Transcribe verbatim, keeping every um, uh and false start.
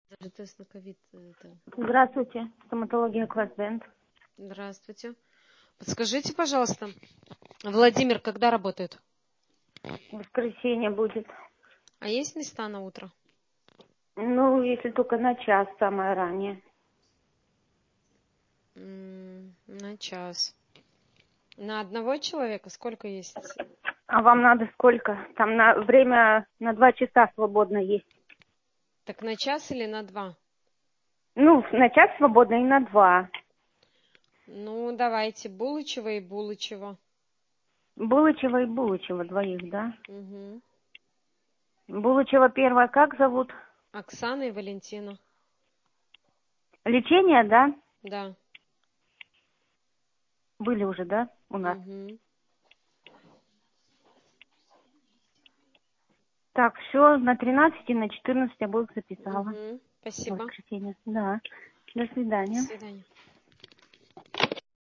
Даже тест на ковид. Это... Здравствуйте, стоматология Квадент. Здравствуйте. Подскажите, пожалуйста, Владимир когда работает? Воскресенье будет. А есть места на утро? Ну, если только на час, самое раннее. М, на час. На одного человека сколько есть? А вам надо сколько? Там на время на два часа свободно есть. Так на час или на два? Ну, на час свободно и на два. Ну, давайте Булычева и Булычева. Булычева и Булычева двоих, да? Угу. Булычева первая как зовут? Оксана и Валентина. Лечение, да? Да. Были уже, да, у нас? Угу. Так, все, на тринадцать и на четырнадцать я бы их записала. Угу. В Спасибо. воскресенье. Да. До До свидания. свидания.